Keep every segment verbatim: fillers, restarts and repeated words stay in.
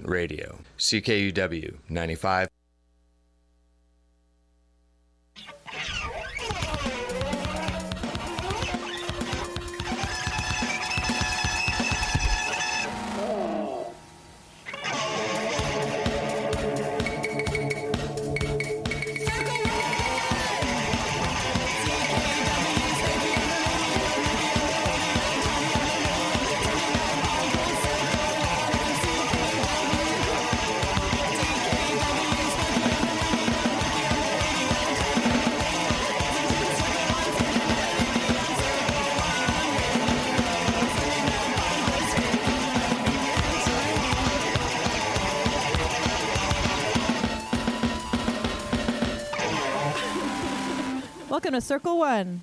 Radio, C K U W ninety-five. Welcome to Circle One.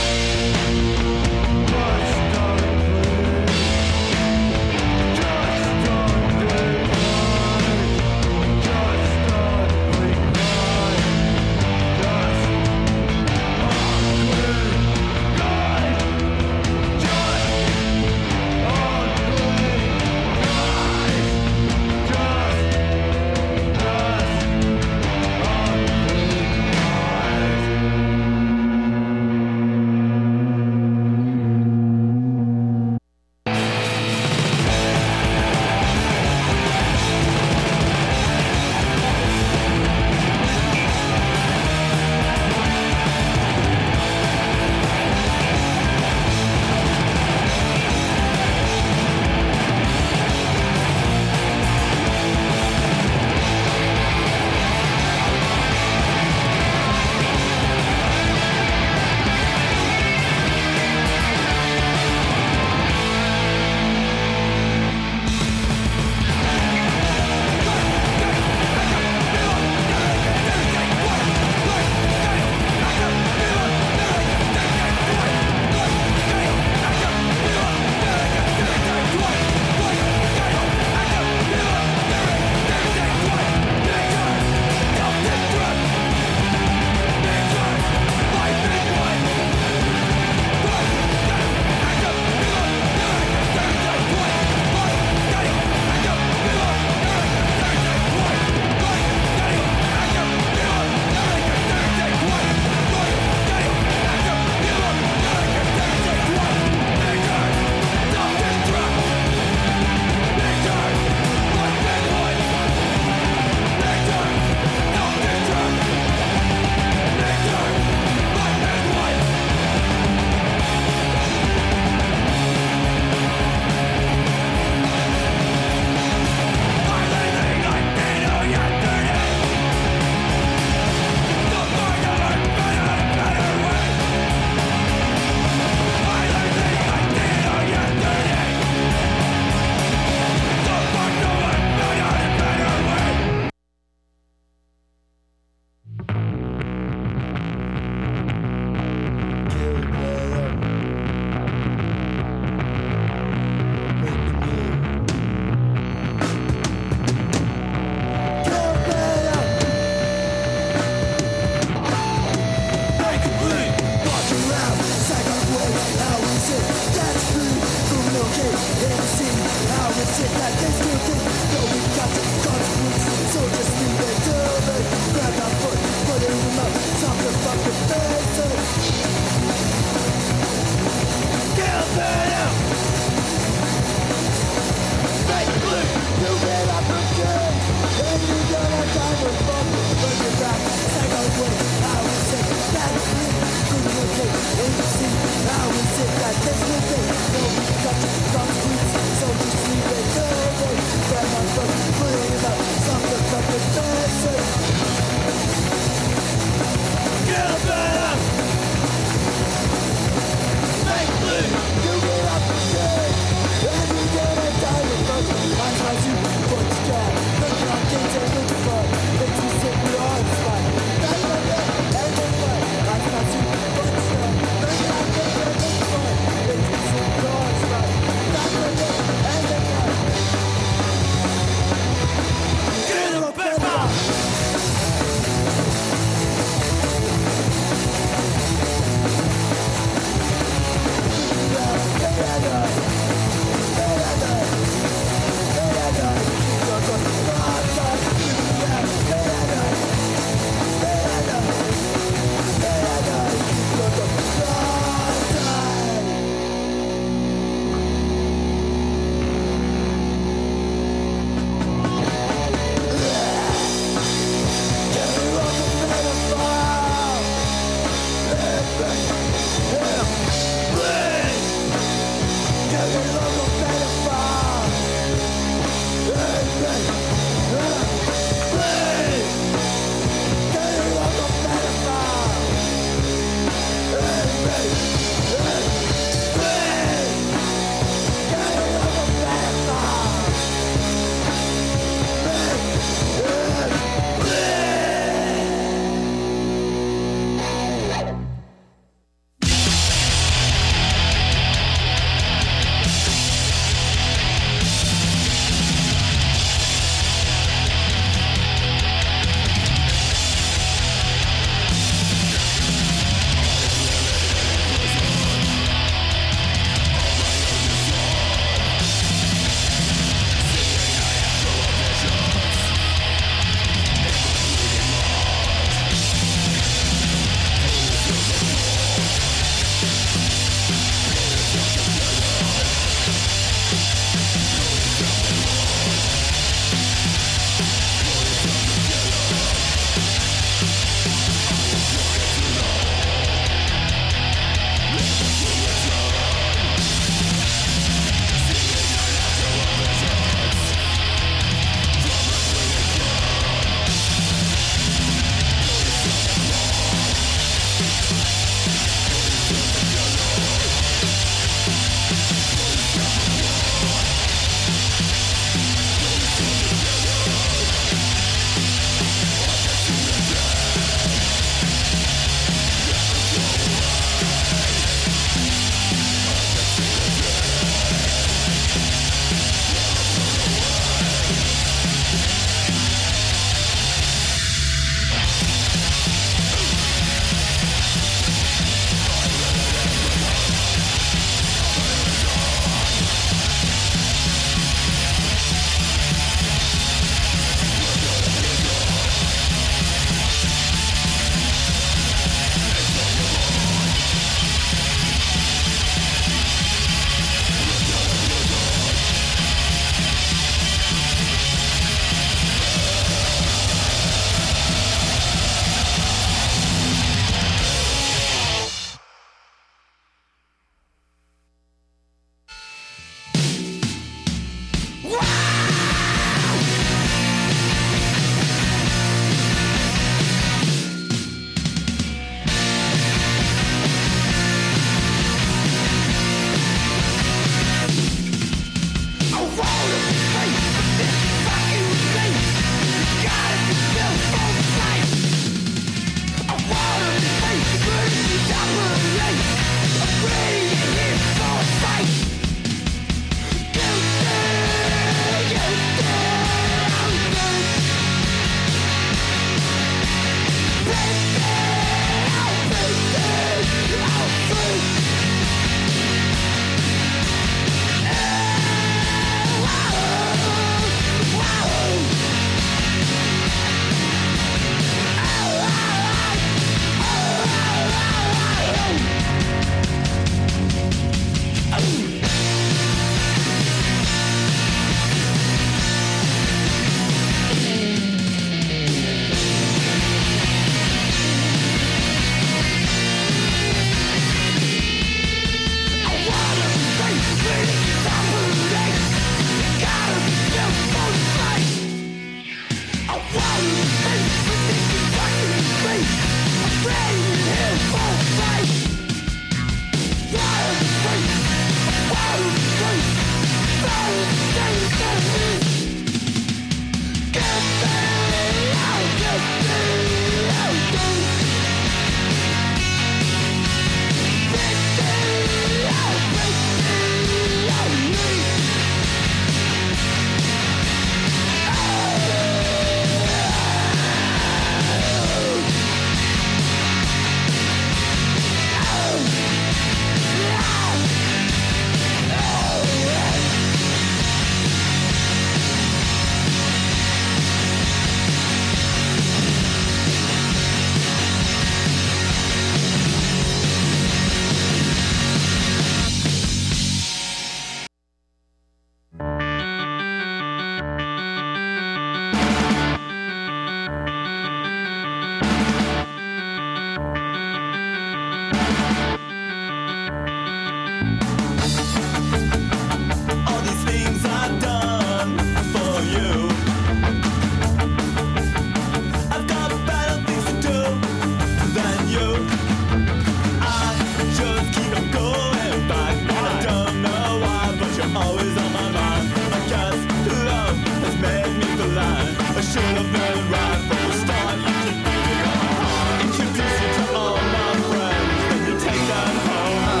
always on my mind. I guess love has made me blind. I should have known right from the start. You keep beating on my heart. Introduce you to all my friends, then you take them home.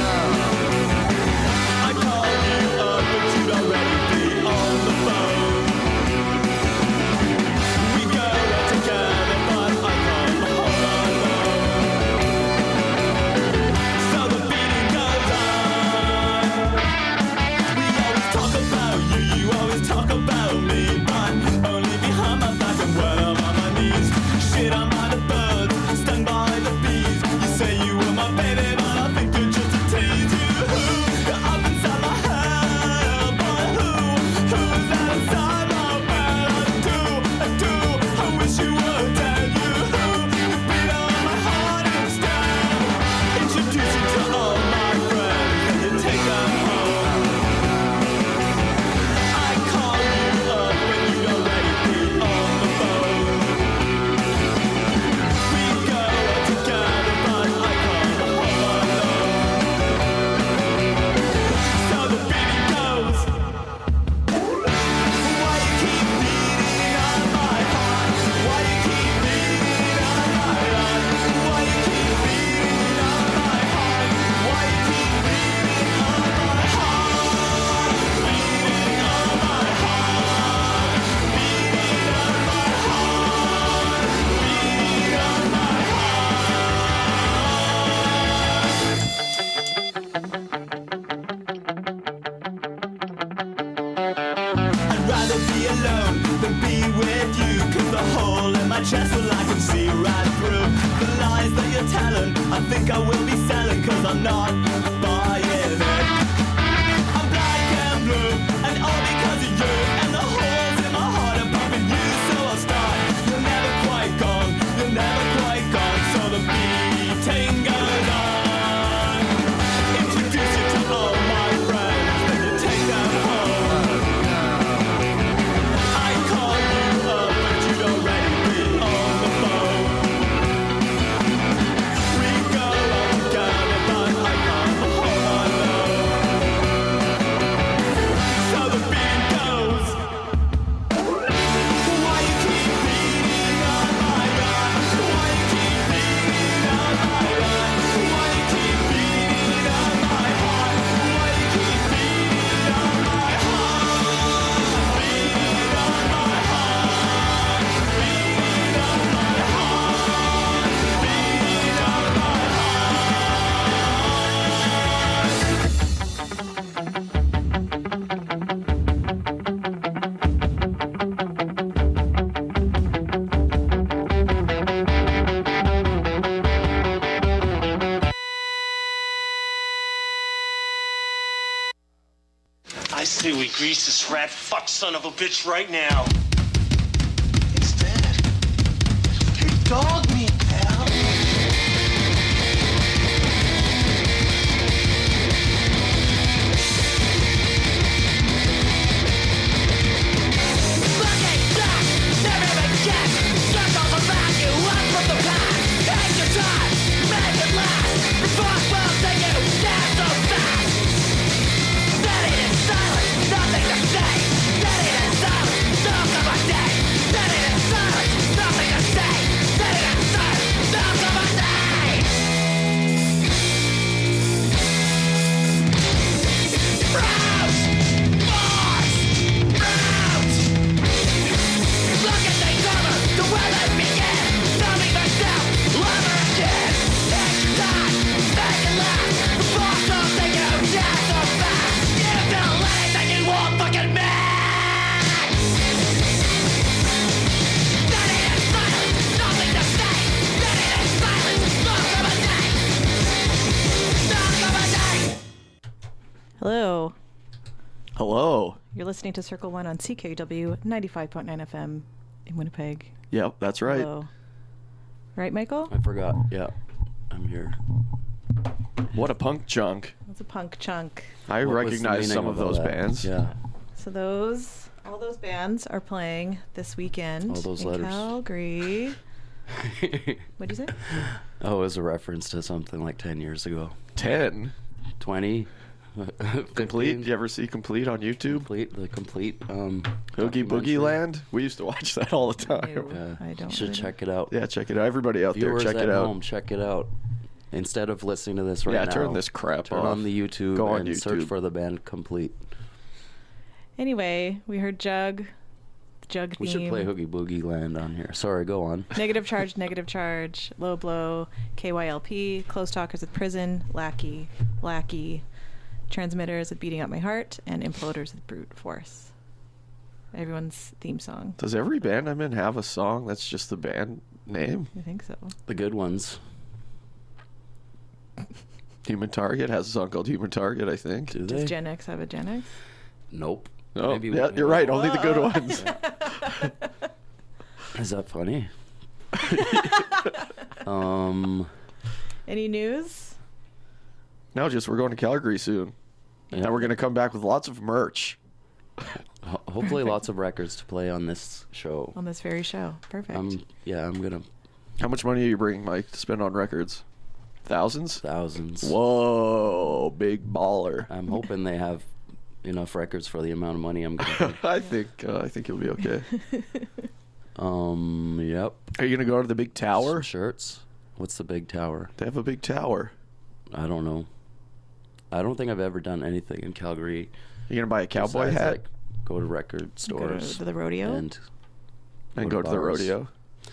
I call you up, but you'd already be on the phone. We go out together, but I can't hold on alone. So the beating goes on. We always talk about you, you always talk about me, but only behind my back and when I'm on my knees. Shit, I'm by the birds, stung by the bees. You say you were my baby, but I think you're just a tease. You, you're up inside my head, but who, who's that inside my bed? I do, I do, I wish you were dead. You, you beat on my heart instead. Introduce you to all my friends, and you take them home. I call you up when you'd already be on the phone. We go out together, but I can't hold on alone. So the beating goes. Why you keep beating on my heart? Why you keep beating on my heart? Why you keep beating on my heart? Why you keep beating on my heart? Beating on my heart. Beating on my heart. Beating on my I'd rather be alone than be with you. Cause the hole in my chest, well, I can see right through the lies that you're telling. I think I will be selling, cause I'm not buying it. I'm black and blue, and all because of you. And the holes in my heart are pumping you, so I'll start. You're never quite gone, you're never quite gone. So the beating goes on. Introduce you to all my friends, then you take them home. I call you up, but you'd already be on the phone. We go out together, but I can't hold on alone. So the beat goes. Why you keep beating on my heart? Why you keep beating on my heart? Why you keep beating on my heart? Why you keep beating on my heart? Beating on my heart. Beating on my heart. Beating on my I say we grease this rat fuck son of a bitch right now. It's dead. Hey, dog meat, pal. Hello. Hello. You're listening to Circle One on C K U W ninety-five point nine F M in Winnipeg. Yep, that's right. Hello. Right, Michael? I forgot. Yeah, I'm here. What a punk chunk. That's a punk chunk. I What was the recognize meaning some of all those that? bands. Yeah. So those, all those bands are playing this weekend All those in letters. Calgary. What'd you say? Oh, it was a reference to something like ten years ago. ten. twenty. Complete? Did you ever see Complete on YouTube? Complete, the complete um, Oogie documentary. Boogie Land? We used to watch that all the time. Ew, Yeah, I don't you should really check it out. Yeah, check it out. Everybody out Viewers there, check at it out. home, check it out. Instead of listening to this right Yeah, now, turn this crap turn off. on the YouTube Go on and search YouTube. for the band Complete. Anyway, we heard Jug. Jug We theme. should play Oogie Boogie Land on here. Sorry, go on. Negative Charge, Negative Charge, Low Blow, K Y L P, Close Talkers with Prison, Lackey, Lackey, Transmitters with Beating Up My Heart, and Imploders with Brute Force. Everyone's theme song. Does every band I'm in have a song that's just the band name? I think so. The good ones. Human Target has a song called Human Target, I think. Do Does they? Gen X have a Gen X? Nope. Oh, Maybe we yeah, can- you're right. Only the good ones. Is that funny? um, Any news? No, just we're going to Calgary soon. Yeah. And we're going to come back with lots of merch. ho- hopefully, lots of records to play on this show. On this very show. Perfect. Um, yeah, I'm gonna How much money are you bringing, Mike, to spend on records? Thousands? thousands. Whoa, big baller. I'm hoping they have enough records for the amount of money I'm gonna. I think uh, I think you'll be okay. um. Yep. Are you going to go to the big tower? Some shirts. What's the big tower? They have a big tower. I don't know. I don't think I've ever done anything in Calgary. You're going to buy a cowboy besides, hat Like, go to record Go stores to the rodeo? and and go to the bars. rodeo?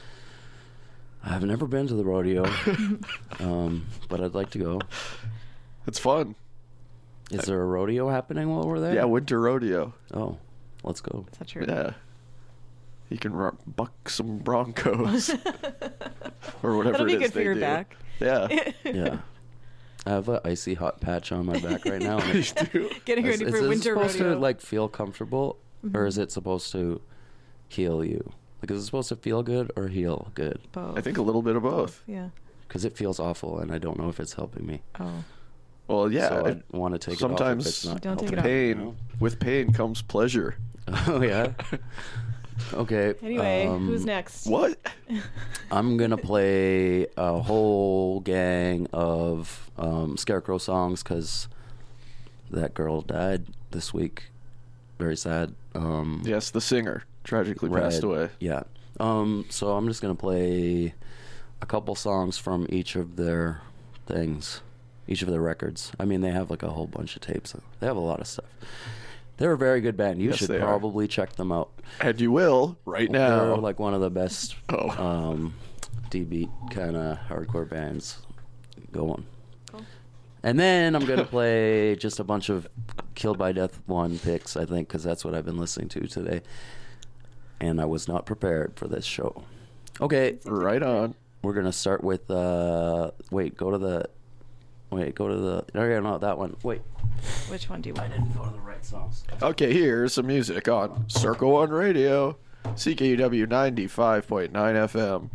I've never been to the rodeo, um, but I'd like to go. It's fun. Is there a rodeo happening while we're there? Yeah, winter rodeo. Oh, let's go. Is that true? Yeah. You can ru- buck some broncos. or whatever That'll be it is good for they your do. back. Yeah. Yeah. I have an icy hot patch on my back right now. and You it- do. Getting is, ready is for this winter supposed rodeo. to like feel comfortable, or is it supposed to heal you? Like, is it supposed to feel good or heal good? Both. I think a little bit of both. Yeah. Because it feels awful, and I don't know if it's helping me. Oh. Well, yeah. so it- I want to take sometimes it off if it's not Don't take helping. it off. pain. You know? With pain comes pleasure. Oh yeah. Okay. Anyway, um, who's next? What? I'm gonna play a whole gang of um, Scarecrow songs because that girl died this week. Very sad. Um, Yes, the singer tragically passed Red. away. Yeah. Um, so I'm just gonna play a couple songs from each of their things, each of their records. I mean, they have like a whole bunch of tapes. They have a lot of stuff. They're a very good band. You Yes, should they are. probably check them out. And you will right now. They're like one of the best Oh. um, D-beat kind of hardcore bands going. And then I'm going to play just a bunch of Killed by Death one picks, I think, because that's what I've been listening to today. And I was not prepared for this show. Okay, Right on. we're going to start with, uh, wait, go to the, wait, go to the, no, no, no, that one. Wait, Which one do you I want? didn't go to the right songs. Okay, here's some music on Circle One Radio, C K U W ninety-five point nine F M.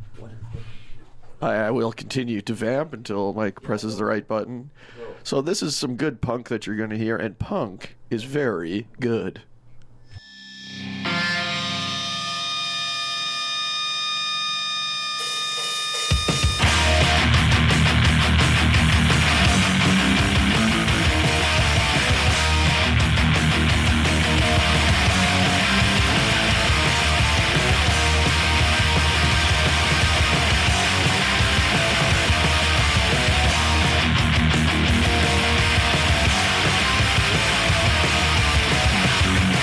I, I will continue to vamp until Mike presses the right button. So this is some good punk that you're going to hear, and punk is very good. Thank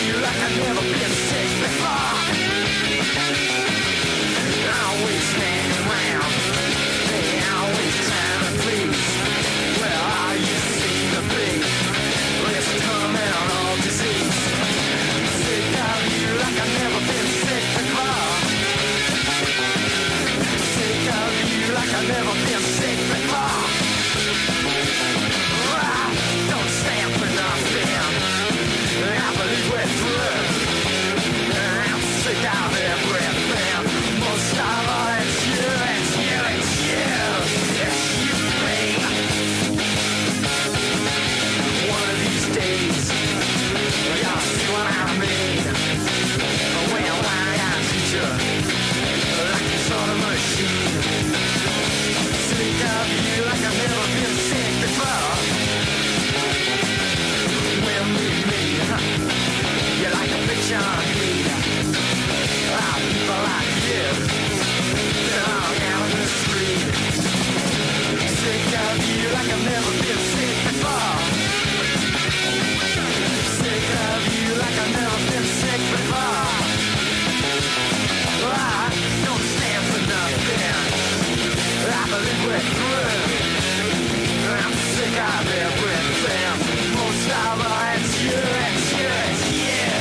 you like I've never been sick before. Always hanging around, they always trying to please. Where are you seem to be? Let's come out all disease. Sick of you like I've never been sick before. Sick of you like I've never been sick before. Ah, don't stand for nothing. I believe we're through. I'm sick of everything. Most of all, it's you, it's you, it's you. It's you, babe. One of these days, you'll see what I mean. Well, I got you like a sort of machine. Sick of you like I've never been sick before. When we meet, you're like a picture on me. Ah, people like you, belong out on the street. Sick of you like I've never been sick before. Sick of you like I've never been sick before. I don't stand for nothing. I believe we're through. I'm sick of everything. Most of all, it's you, it's you, it's you.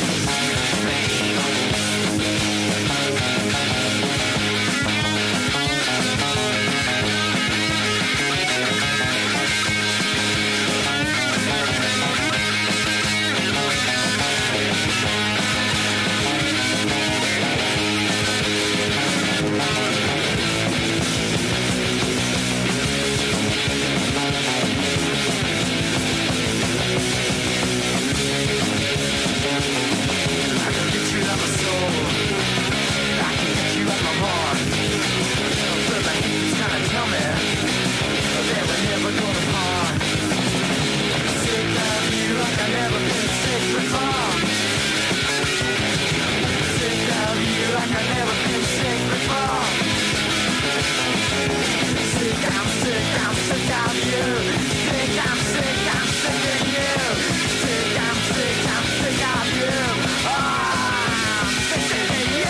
I can get you out my soul. I can get you out my heart. But my heat's gonna tell me that we're never gonna part. Sick of you like I've never been sick before. Sick of you like I've never been sick before. Sick, I'm sick, I'm sick of you. Sick, I'm sick, I'm sick of you. Sick, I'm sick, I'm sick of you. Oh, I'm sick of you.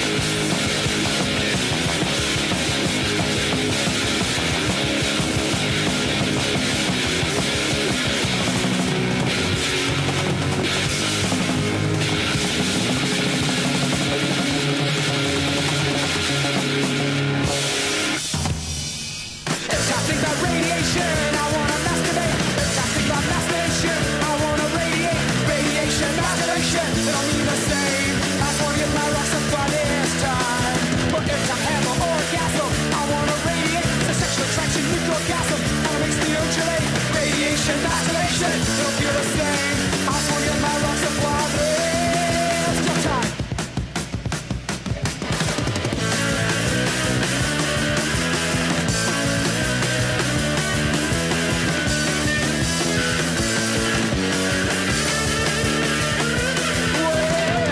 If I think about radiation, I wanna masturbate. If I think about masturbation, I wanna radiate. Radiation, masturbation, they don't mean the same. I just wanna get my rocks up by this time. But if I have an orgasm, I wanna radiate. The sexual attraction, nuclear orgasm, all makes me undulate. Radiation, masturbation, they don't feel the same. I just wanna get my rocks up by this go time. Well,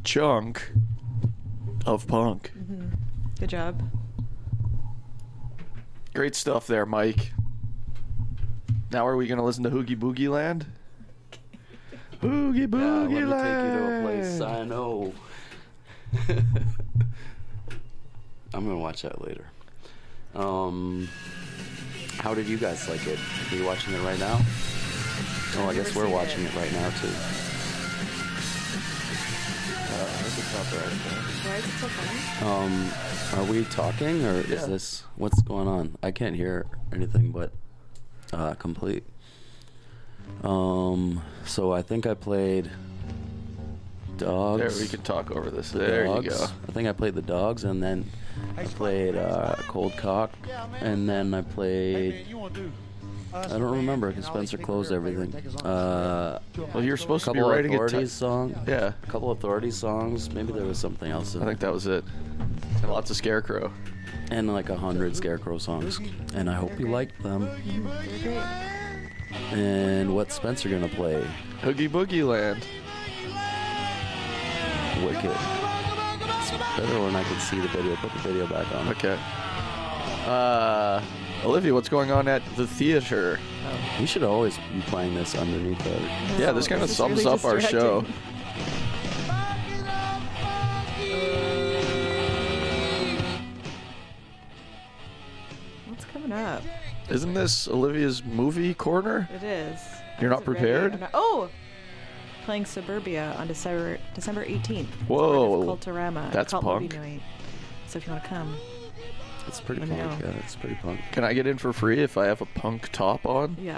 chunk of punk. Good job. Great stuff there, Mike. Now are we going to listen to Hoogie Boogie Land? Hoogie Yeah, Boogie let me Land. take you to a place I know. I'm gonna watch that later. Um, how did you guys like it? Are you watching it right now? Oh, I guess we're watching it right now too. Why is it so funny? Um, are we talking or Yeah. is this what's going on? I can't hear anything but uh, complete. Um, so I think I played Dogs. There, we can talk over this. The There Dogs. you go. I think I played the Dogs, and then I played uh, Cold Cock, and then I played. I don't remember because Spencer closed everything. Uh, Well, you're a supposed to be couple of writing a Authorities te- song. Yeah, A couple of Authorities songs. Maybe there was something else. In I think that was it. And lots of Scarecrow. and like a hundred Scarecrow songs. And I hope you liked them. They're great. And what's Spencer gonna play? Hoogie Boogie Land. Wicked. It's better when I can see the video. Put the video back on. Okay. Uh, Olivia, what's going on at the theater? We should always be playing this underneath our. Yeah, this kind of is sums really up our show. distracting. What's coming up? Isn't this Olivia's movie corner? It is. You're not Is it ready? prepared? I'm not- oh! Playing Suburbia on December December eighteenth. It's Whoa. part of Culturama. That's Cult punk. Movie night. So if you want to come, It's pretty Let me punk. know. Yeah, it's pretty punk. Can I get in for free if I have a punk top on? yeah.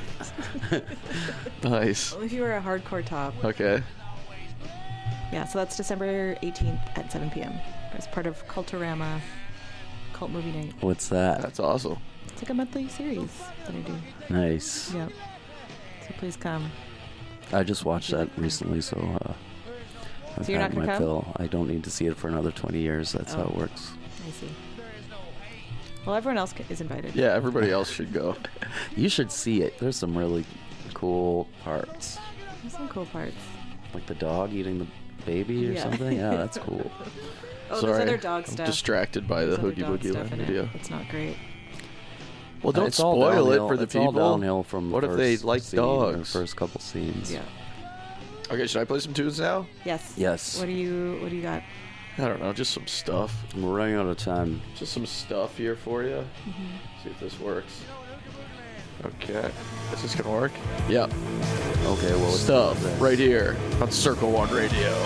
Nice. Only if you wear a hardcore top. Okay. Yeah, so that's December eighteenth at seven p.m. It's part of Culturama Cult Movie Night. What's that? That's awesome. It's like a monthly series that I do. Nice. Yep. So please come. I just watched that recently, so uh, I've So you're had not gonna my come? fill. I don't need to see it for another twenty years. That's how Oh. it works. I see. Well, everyone else ca- is invited. Yeah, everybody else should go. You should see it. There's some really cool parts, There's some cool parts. like the dog eating the baby or Yeah. something. Yeah, that's cool. Oh, Sorry, there's other dog I'm stuff. distracted by the There's other Hoogie dog Boogie stuff Land in it. video. It's not great. Well, don't It's all spoil it downhill- for the it's all people. downhill from What the if they first like scene or dogs? First couple scenes. Yeah. Okay, should I play some tunes now? Yes. Yes. What do you What do you got? I don't know, just some stuff. We're running out of time. Just some stuff here for you. Mm-hmm. See if this works. Okay. Is this gonna work? Yeah. Okay, well, let's Stuff do this. right here on Circle One Radio.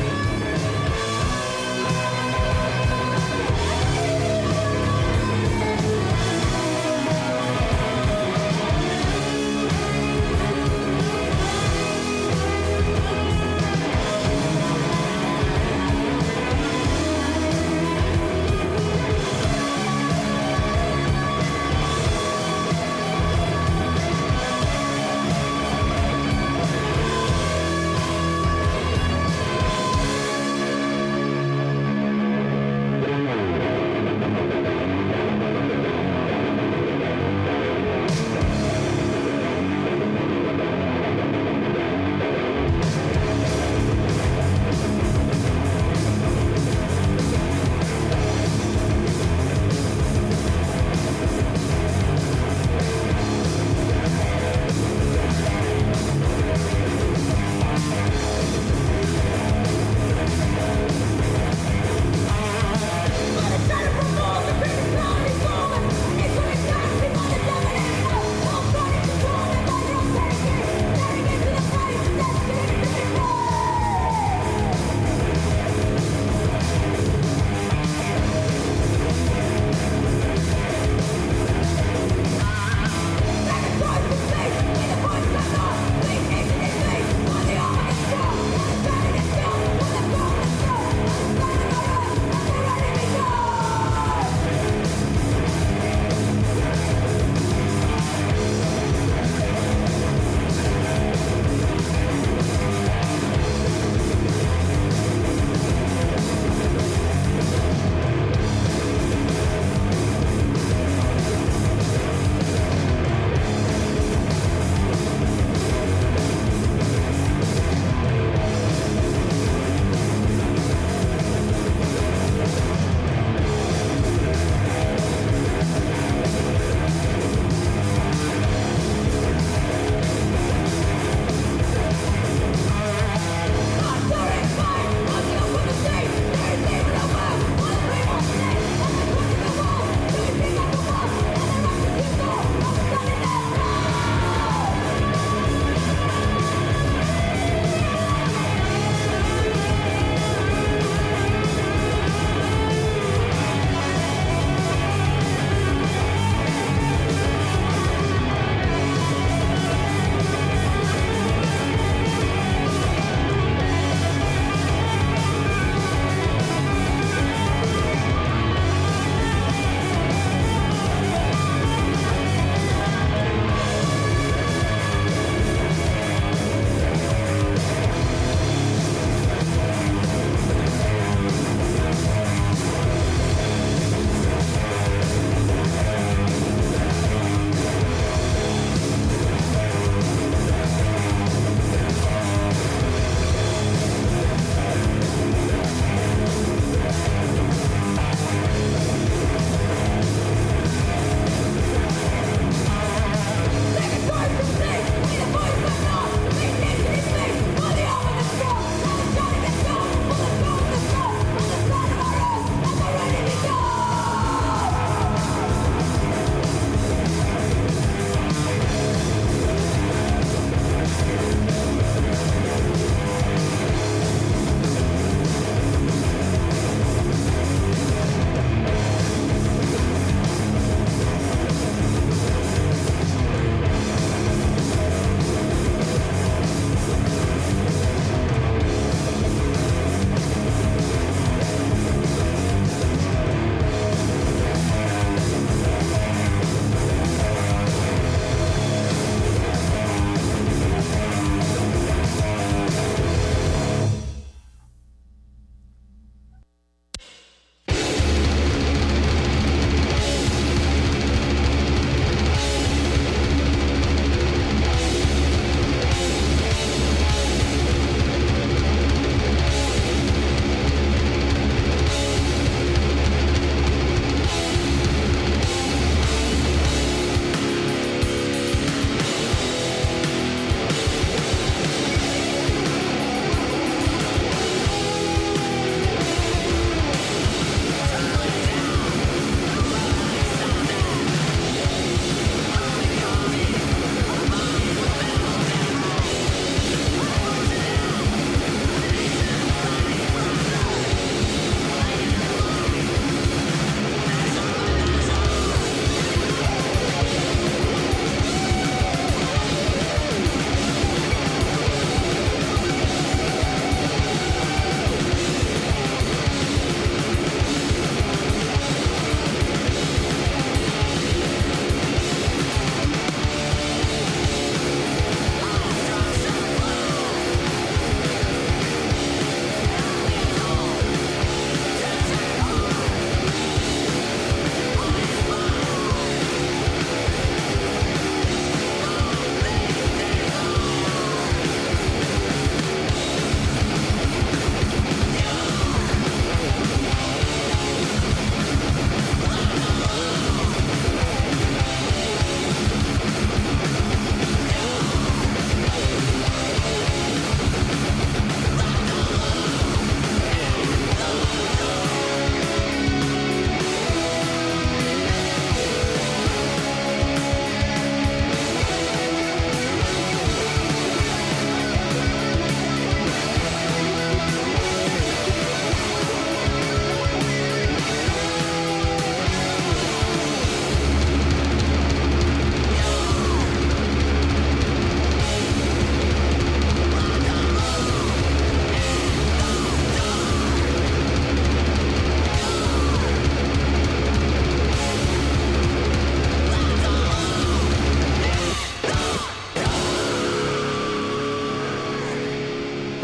Thank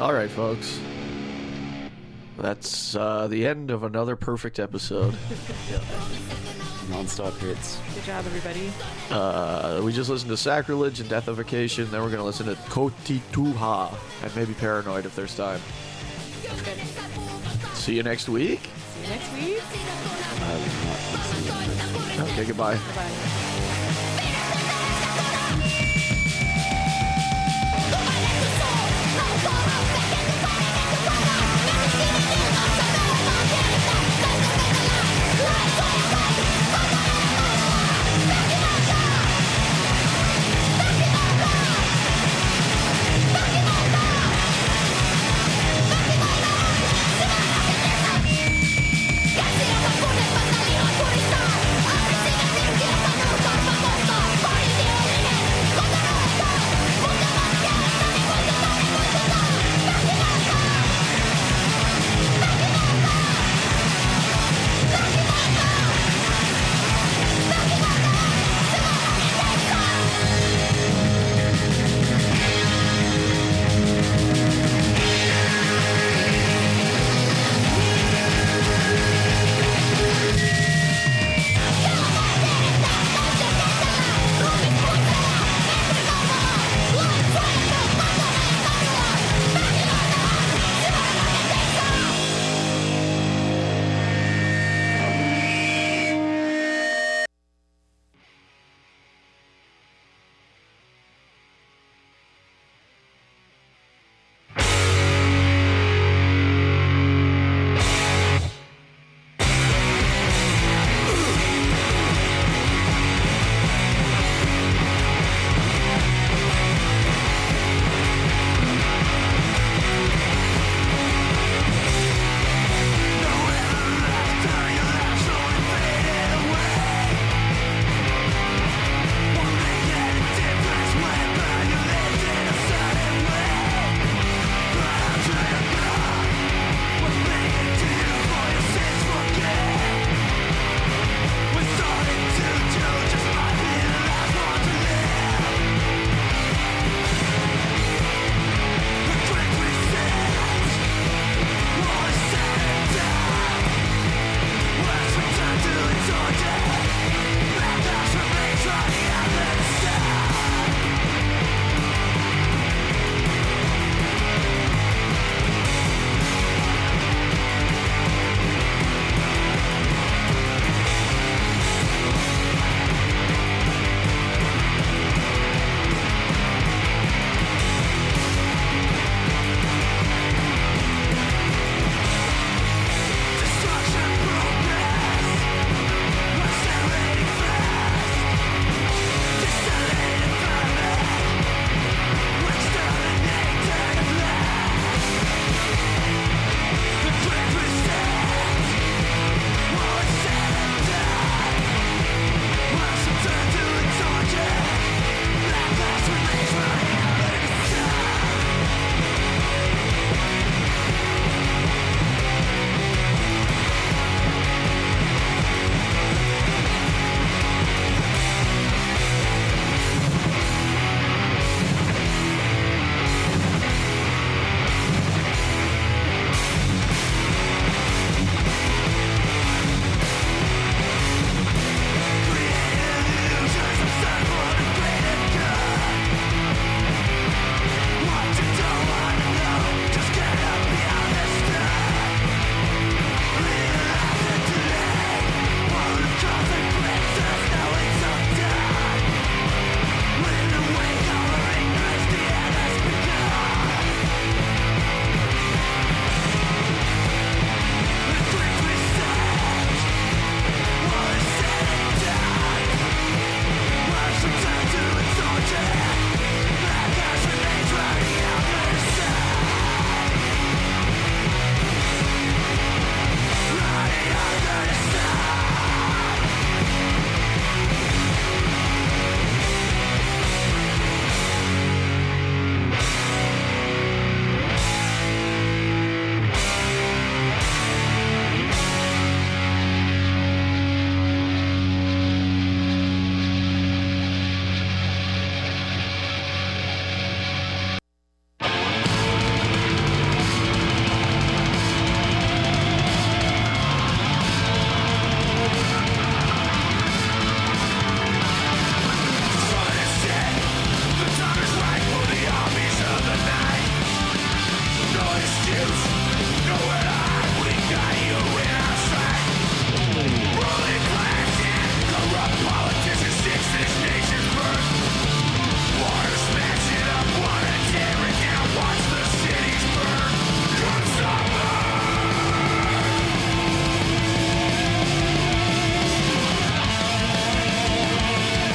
All right, folks. That's uh, the end of another perfect episode. Non-stop hits. Good job, everybody. Uh, we just listened to Sacrilege and Deathification. Then we're going to listen to Kotituha and maybe Paranoid if there's time. Sounds good. See you next week. See you next week. I will not listen to this. Okay, goodbye. Bye-bye.